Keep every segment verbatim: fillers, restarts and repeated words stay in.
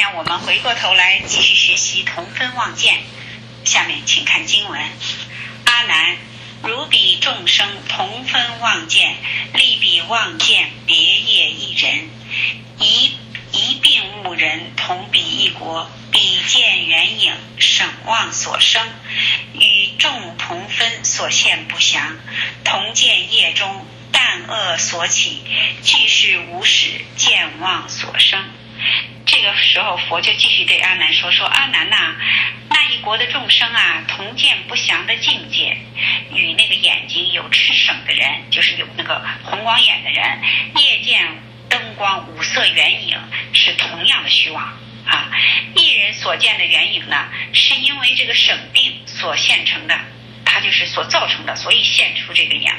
面我们回过头来继续学习同分望见。下面请看经文：阿难，如彼众生同分望见，立彼望见别业一人，一一并物人同彼一国，彼见缘影省望所生，与众同分所现不详，同见业中但恶所起，俱是无始见望所生。这个时候佛就继续对阿难说说阿难呐、啊，那一国的众生啊，同见不详的境界，与那个眼睛有赤省的人，就是有那个红光眼的人，夜见灯光五色圆影，是同样的虚妄啊。一人所见的圆影呢，是因为这个省病所现成的，它就是所造成的，所以现出这个影。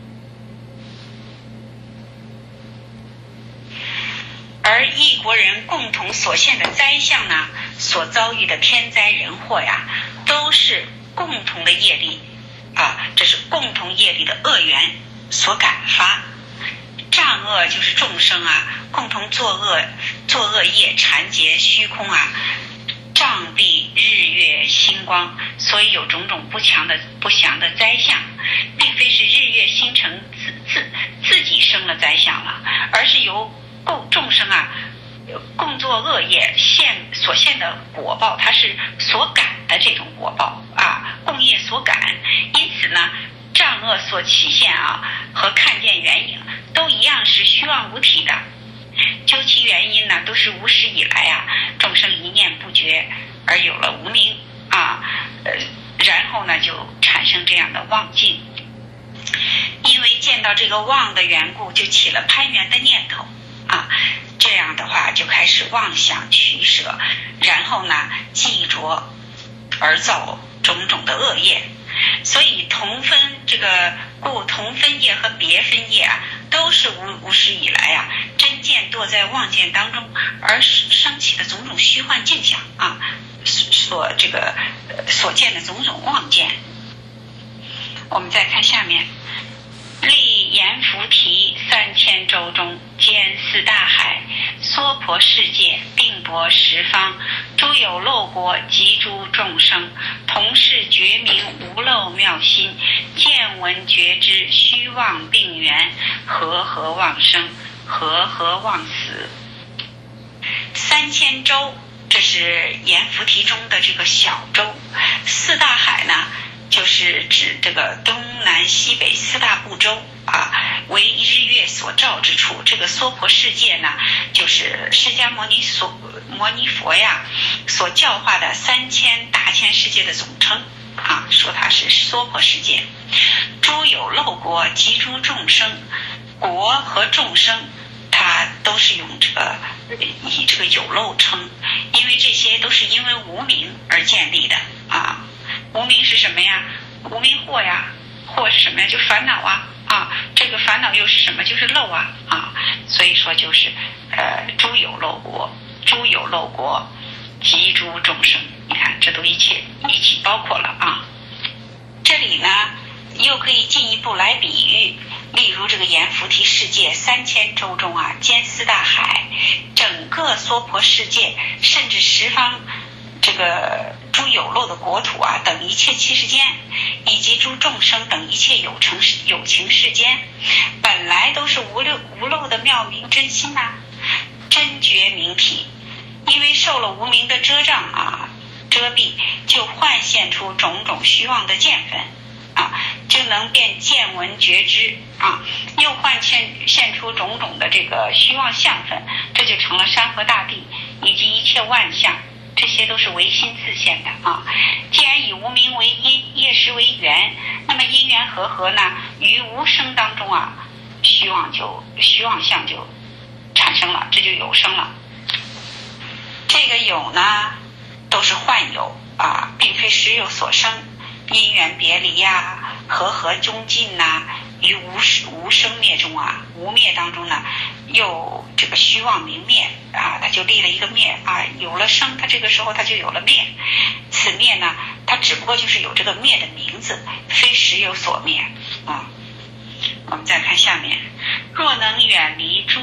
而一国人共同所现的灾相呢，所遭遇的天灾人祸呀，都是共同的业力啊，这是共同业力的恶缘所感发。障恶就是众生啊，共同作恶，作恶业缠结虚空啊，障蔽日月星光，所以有种种不强的不祥的灾相，并非是日月星辰自自自己生了灾相了，而是由共众生啊共作恶业现所现的果报，它是所感的这种果报啊，共业所感。因此呢，障恶所起现啊和看见缘影都一样是虚妄无体的。究其原因呢，都是无始以来啊众生一念不觉而有了无明啊，呃，然后呢就产生这样的妄境。因为见到这个妄的缘故，就起了攀缘的念头啊，这样的话就开始妄想取舍，然后呢记着而造种种的恶业。所以同分这个故同分业和别分业啊，都是无无始以来啊真见堕在妄见当中而升起的种种虚幻境象啊，所这个所见的种种妄见。我们再看下面，立阎浮提三千洲中，兼四大海，娑婆世界，并泊十方，诸有漏国及诸众生，同是觉明无漏妙心，见闻觉知虚妄病缘，和合妄生，和合妄死。三千洲，这是阎浮提中的这个小洲。四大海呢，就是指这个东南西北四大部洲啊，为日月所照之处。这个娑婆世界呢，就是释迦牟尼所摩尼佛呀所教化的三千大千世界的总称啊，说它是娑婆世界。诸有漏国及诸众生，国和众生它都是用这个以这个有漏称，因为这些都是因为无明而建立的啊。无明是什么呀？无明惑呀，惑是什么呀？就烦恼啊啊，这个烦恼又是什么？就是漏啊啊，所以说就是呃诸有漏国，诸有漏国及诸众生，你看这都一切一起包括了啊。这里呢又可以进一步来比喻，例如这个阎浮提世界三千洲中啊，兼四大海，整个娑婆世界，甚至十方这个诸有漏的国土啊，等一切七世间，以及诸众生等一切有情有情世间，本来都是无漏无漏的妙明真心呐、啊，真觉明体，因为受了无明的遮障啊遮蔽，就幻现出种种虚妄的见分啊，就能变见闻觉知啊，又幻现现出种种的这个虚妄相分，这就成了山河大地以及一切万象，这些都是唯心自现的啊。既然以无明为因，业识为缘，那么因缘和合呢，于无生当中啊，虚妄就虚妄相就产生了，这就有生了。这个有呢，都是幻有啊，并非实有所生。因缘别离呀、啊，和合中尽呐、啊，于无无生灭中啊，无灭当中呢，又这个虚妄明灭啊，它就立了一个灭啊，有了生，它这个时候它就有了灭。此灭呢，它只不过就是有这个灭的名字，非实有所灭啊。我们再看下面，若能远离诸和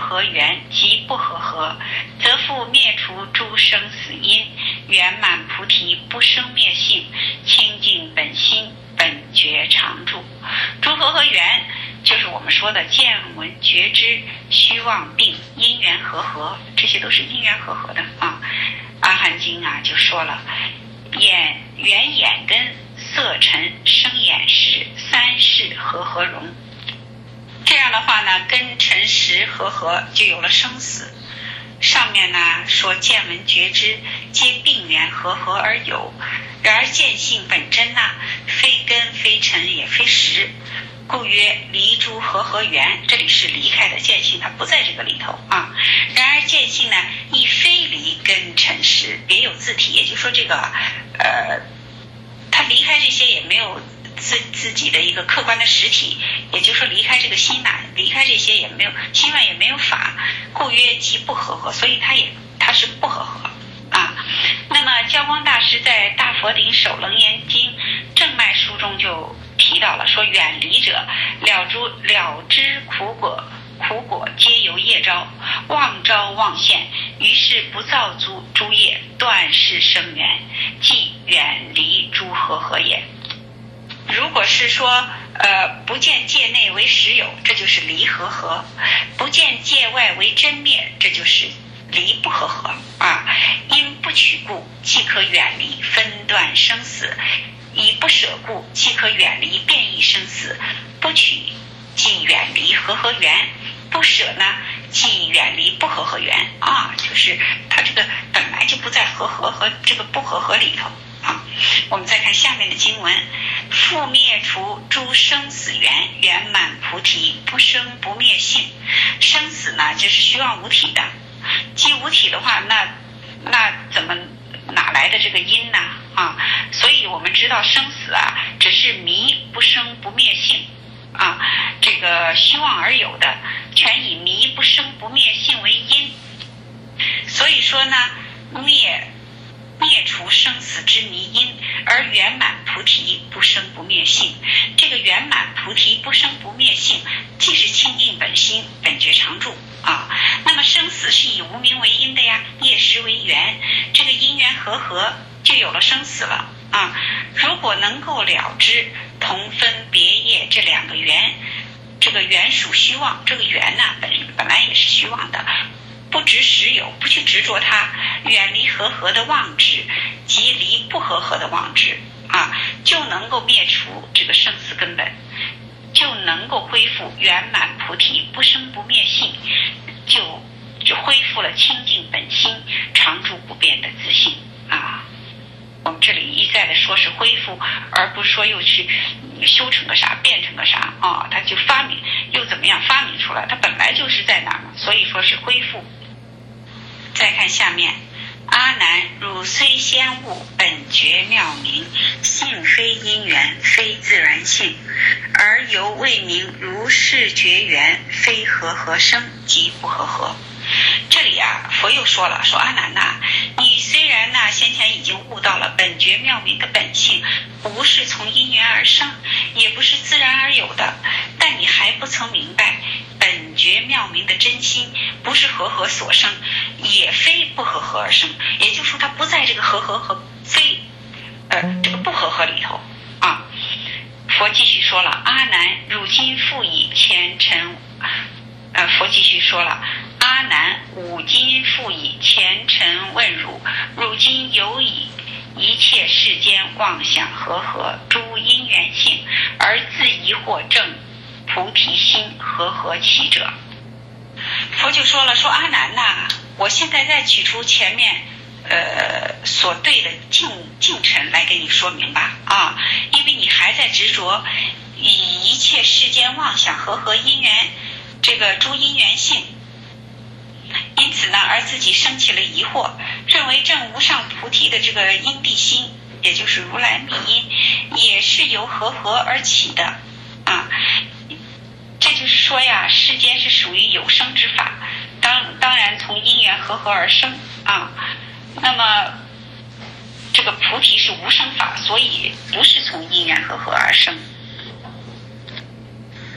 合缘即不和合，则复灭除诸生死因，圆满菩提不生灭性，清净本心，本觉常住。诸和合缘就是我们说的见闻觉知虚妄病因缘和合，这些都是因缘和合的啊。阿含经啊就说了，眼缘眼根色尘生眼识三世和合融，这样的话呢，根尘识和合就有了生死。上面呢说见闻觉知皆病缘和合而有，然而见性本真呐、啊，非根非尘也非识，故曰离诸和合缘。这里是离开的，见性它不在这个里头啊。然而见性呢亦非离根尘识，别有自体，也就是说这个呃，它离开这些也没有自自己的一个客观的实体，也就是说离开这个心呐、啊，离开这些也没有心外也没有法，故曰即不和合，所以它也它是不和合啊。那么教光大师在《大佛顶首楞严经正脉书》中就提到了，说远离者了诸了知苦果，苦果皆由业招，妄招妄现，于是不造诸诸业，断是生缘，即远离诸和合也。如果是说呃不见界内为实有，这就是离和合；不见界外为真灭，这就是离不和合啊。因不取故，即可远离分断生死；以不舍故，即可远离变异生死；不取即远离和合缘，不舍呢即远离不和合缘啊，就是它这个本来就不在和合和这个不和合里头啊。我们再看下面的经文，复灭除诸生死缘，圆满菩提不生不灭性。生死呢就是虚妄无体的，既无体的话，那那怎么哪来的这个因呢啊？所以我们知道生死啊只是迷不生不灭性啊，这个虚妄而有的，全以迷不生不灭性为因。所以说呢，灭灭除生死之迷因，而圆满菩提不生不灭性。这个圆满菩提不生不灭性，既是清净本心，本觉常住啊。那么生死是以无明为因的呀，业识为缘，这个因缘和合就有了生死了啊。如果能够了知同分别业这两个缘，这个缘属虚妄，这个缘呢本本来也是虚妄的，不执实有，不去执着它，远离和合的妄执，即离不和合的妄执啊，就能够灭除这个生死根本，就能够恢复圆满菩提不生不灭性，就就恢复了清净本心常住不变的自信啊。我们这里一再的说是恢复，而不是说又去修成个啥变成个啥啊，他就发明又怎么样发明出来，他本来就是在哪儿，所以说是恢复。再看下面，阿难，汝虽先悟本觉妙明，性非因缘，非自然性，而犹未明如是觉缘，非和合生，即不和合。这里啊，佛又说了，说阿难呐、啊，你虽然呢、啊、先前已经悟到了本觉妙明的本性，不是从因缘而生，也不是自然而有的，但你还不曾明白本觉妙明的真心不是和合所生，也非不和合而生，也就是说它不在这个和合和非呃这个不和合里头啊。佛继续说了，阿难，汝今复以前尘呃佛继续说了，阿难，吾今复以前尘问汝，汝今有以一切世间妄想和合诸因缘性，而自疑惑证菩提心和合其者。佛就说了，说阿难呐、啊，我现在再取出前面呃所对的净净尘来给你说明吧啊，因为你还在执着以一切世间妄想和合因缘这个诸因缘性，因此呢而自己升起了疑惑，认为证无上菩提的这个因地心，也就是如来密因，也是由和合而起的啊。这就是说呀，世间是属于有生之法，当当然从因缘和合而生啊。那么这个菩提是无生法，所以不是从因缘和合而生。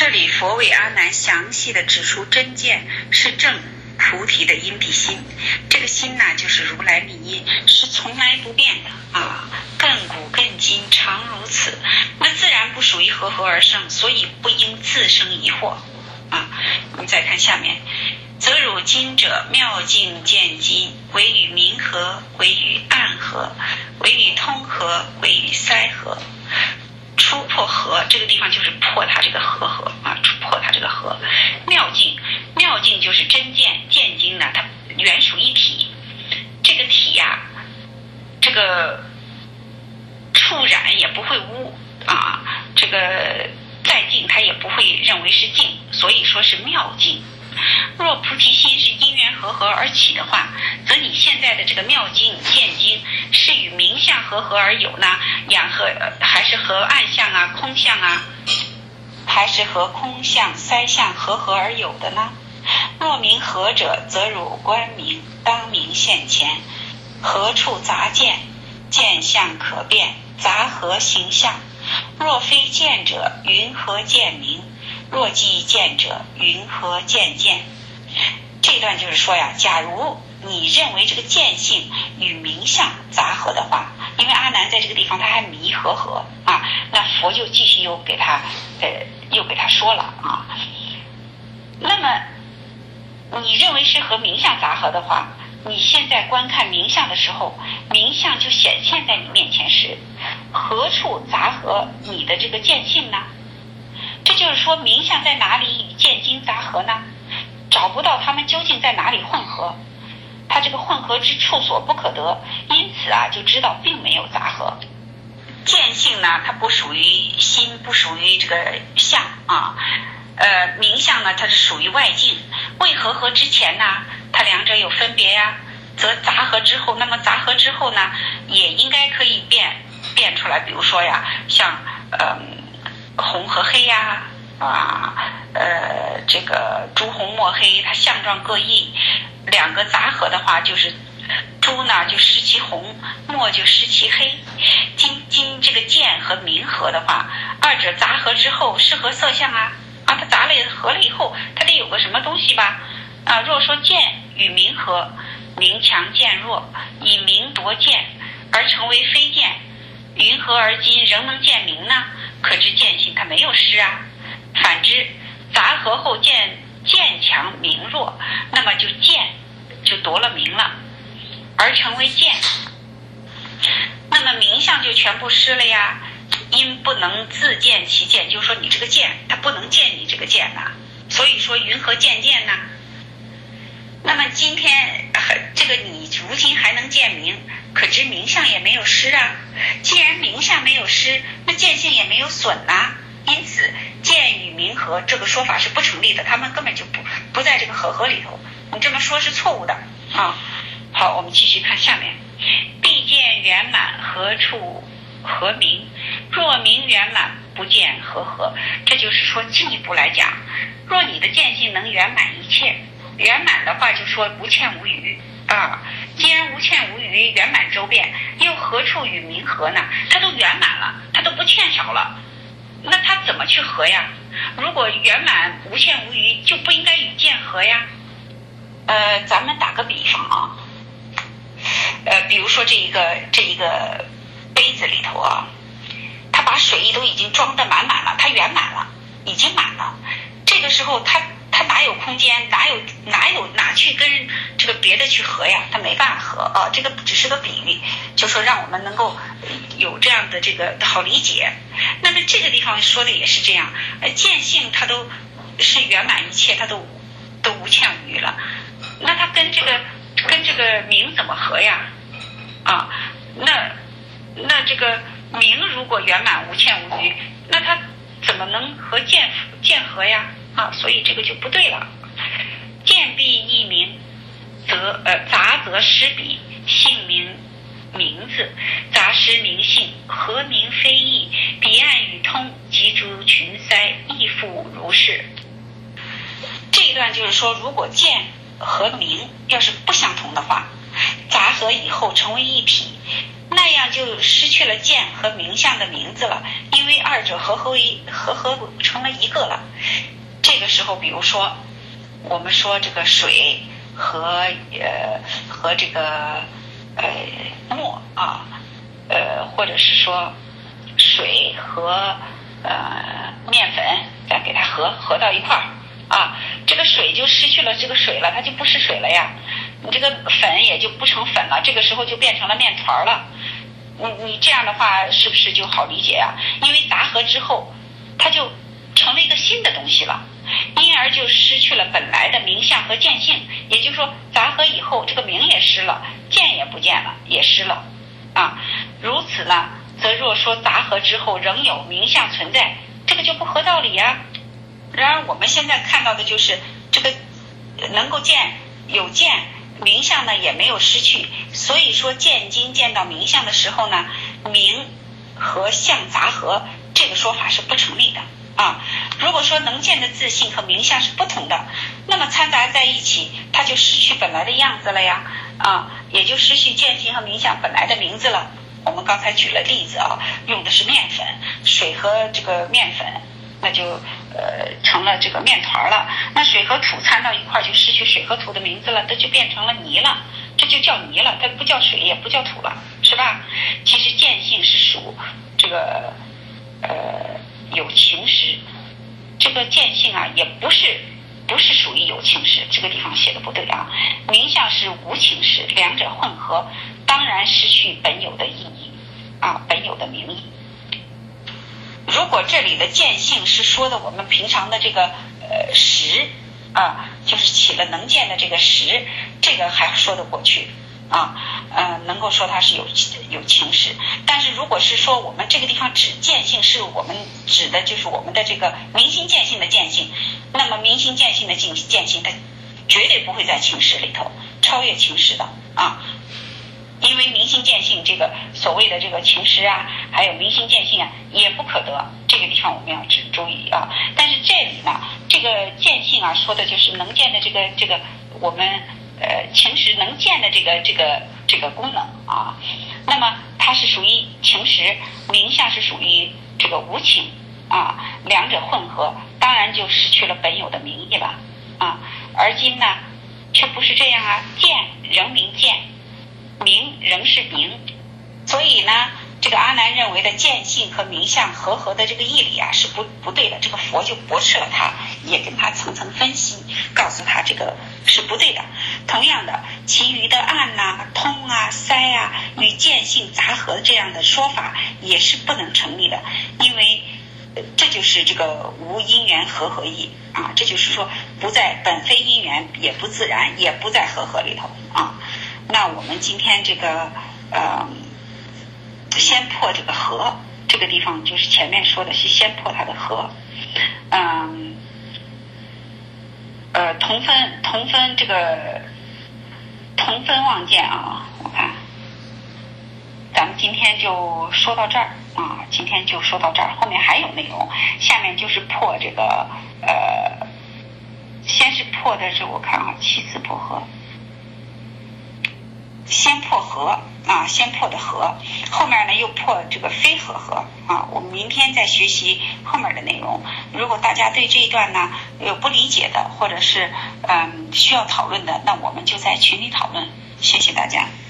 这里佛为阿难详细的指出，真见是正菩提的因地心，这个心呢就是如来密因，是从来不变的啊，亘古亘今常如此，那自然不属于和合而生，所以不应自生疑惑啊。我们再看下面，则汝今者妙境见今，为与明合，为与暗合，为与通合，为与塞合。出破合，这个地方就是破它这个合合啊，破它这个合。妙境，妙境就是真见，见经呢，它原属一体。这个体呀、啊，这个触染也不会污啊，这个再净它也不会认为是净，所以说是妙境。若菩提心是因缘和合而起的话，则你现在的这个妙境见经是与明相和合而有呢，两和还是和暗相啊、空相啊，还是和空相、塞相和合而有的呢？若明合者，则汝观明，当明现前，何处杂见？见相可辨，杂合形象。若非见者，云何见明？若即见者，云何见见？这段就是说呀，假如你认为这个见性与明相杂合的话，因为阿难在这个地方他还迷和合啊，那佛就继续又给他呃又给他说了啊。那么你认为是和明相杂合的话，你现在观看明相的时候，明相就显现在你面前时，何处杂合你的这个见性呢？这就是说明相在哪里与见经杂合呢？找不到他们究竟在哪里混合，它这个混合之处所不可得，因此啊就知道并没有杂合。见性呢，它不属于心，不属于这个相啊，呃，明相呢它是属于外境，未合合之前呢，它两者有分别呀、啊，则杂合之后，那么杂合之后呢，也应该可以变变出来，比如说呀，像呃红和黑呀、啊，啊，呃，这个朱红墨黑，它相状各异，两个杂合的话，就是朱呢就失其红，墨就失其黑。今今这个见和明合的话，二者杂合之后是合色相啊，啊，它杂了合了以后，它得有个什么东西吧？啊，若说见与明合，明强见弱，以明夺见而成为非见，云何而今仍能见明呢？可知见性它没有失啊。反之，杂合后见见强明弱，那么就见就夺了明了，而成为见，那么明相就全部失了呀。因不能自见其见，就是说你这个见它不能见你这个见呐，所以说云何见见呢？那么今天这个你如今还能见明，可知明相也没有失啊。既然明相没有失，那见性也没有损啊。因此见与明合这个说法是不成立的，他们根本就不不在这个和合里头，你这么说是错误的啊。好，我们继续看下面，必见圆满，何处和明？若明圆满，不见和合。这就是说进一步来讲，若你的见性能圆满一切，圆满的话就说无欠无余啊。既然无欠无余，圆满周遍，又何处与明合呢？它都圆满了，它都不欠少了，那它怎么去合呀？如果圆满无欠无余，就不应该与见合呀。呃，咱们打个比方啊，呃，比如说这一个这一个杯子里头啊，它把水都已经装得满满了，它圆满了，已经满了。这个时候它它哪有空间，哪有哪有哪去跟这个别的去合呀？它没办法合啊。这个只是个比喻，就说让我们能够有这样的这个好理解。那么这个地方说的也是这样，呃，见性它都是圆满一切，它都都无欠无余了。那它跟这个跟这个明怎么合呀？啊，那那这个明如果圆满无欠无余，那它怎么能和见见合呀？啊，所以这个就不对了。见必异名，则呃杂则失彼，性名名字，杂失名性，合名非异，彼岸与通，及诸群塞，亦复如是。这一段就是说，如果见和名要是不相同的话， 杂合以后成为一体，那样就失去了见和名相的名字了，因为二者合合为合合成了一个了。这个时候比如说我们说这个水和呃和这个呃墨啊，呃或者是说水和呃面粉再给它合合到一块儿啊，这个水就失去了这个水了，它就不是水了呀，你这个粉也就不成粉了，这个时候就变成了面团了。你你这样的话是不是就好理解啊？因为杂合之后它就成了一个新的东西了，因而就失去了本来的名相和见性，也就是说杂合以后这个名也失了，见也不见了，也失了啊。如此呢，则若说杂合之后仍有名相存在，这个就不合道理呀。然而我们现在看到的就是这个能够见有见，名相呢也没有失去，所以说见经见到名相的时候呢，名和相杂合这个说法是不成立的啊。如果说能见的自性和名相是不同的，那么掺杂在一起，它就失去本来的样子了呀啊，也就失去见性和名相本来的名字了。我们刚才举了例子啊，用的是面粉，水和这个面粉那就呃成了这个面团了，那水和土掺到一块就失去水和土的名字了，它就变成了泥了，这就叫泥了，它不叫水也不叫土了，是吧？其实见性是属这个呃有情识，这个见性啊也不是不是属于有情识，这个地方写的不对啊。名相是无情识，两者混合，当然失去本有的意义啊，本有的名义。如果这里的见性是说的我们平常的这个呃识啊，就是起了能见的这个识，这个还说得过去啊，呃，能够说它是有有情识。但是如果是说我们这个地方指见性，是我们指的就是我们的这个明心见性的见性，那么明心见性的见性，它绝对不会在情识里头超越情识的啊。因为明心见性这个所谓的这个情识啊，还有明心见性啊，也不可得，这个地方我们要注注意啊。但是这里呢，这个见性啊，说的就是能见的这个这个我们呃情识能见的这个这个这个功能啊。那么它是属于情识，名相是属于这个无情啊，两者混合，当然就失去了本有的名义了啊。而今呢，却不是这样啊，见仍名见，名仍是名，所以呢，这个阿难认为的见性和名相合合的这个义理啊是不不对的，这个佛就驳斥了他，也跟他层层分析，告诉他这个是不对的。同样的，其余的暗啊、通啊、塞啊与见性杂合这样的说法也是不能成立的，因为这就是这个无因缘合合义啊，这就是说不在本非因缘，也不自然，也不在合合里头啊。那我们今天这个呃，先破这个合，这个地方就是前面说的是先破它的合，嗯，呃，同分同分这个同分望见啊，我看咱们今天就说到这儿啊，今天就说到这儿，后面还有内容，下面就是破这个呃，先是破的是我看啊，七次破合。先破合啊，先破的合，后面呢又破这个非合合啊。我们明天再学习后面的内容。如果大家对这一段呢有不理解的，或者是嗯需要讨论的，那我们就在群里讨论。谢谢大家。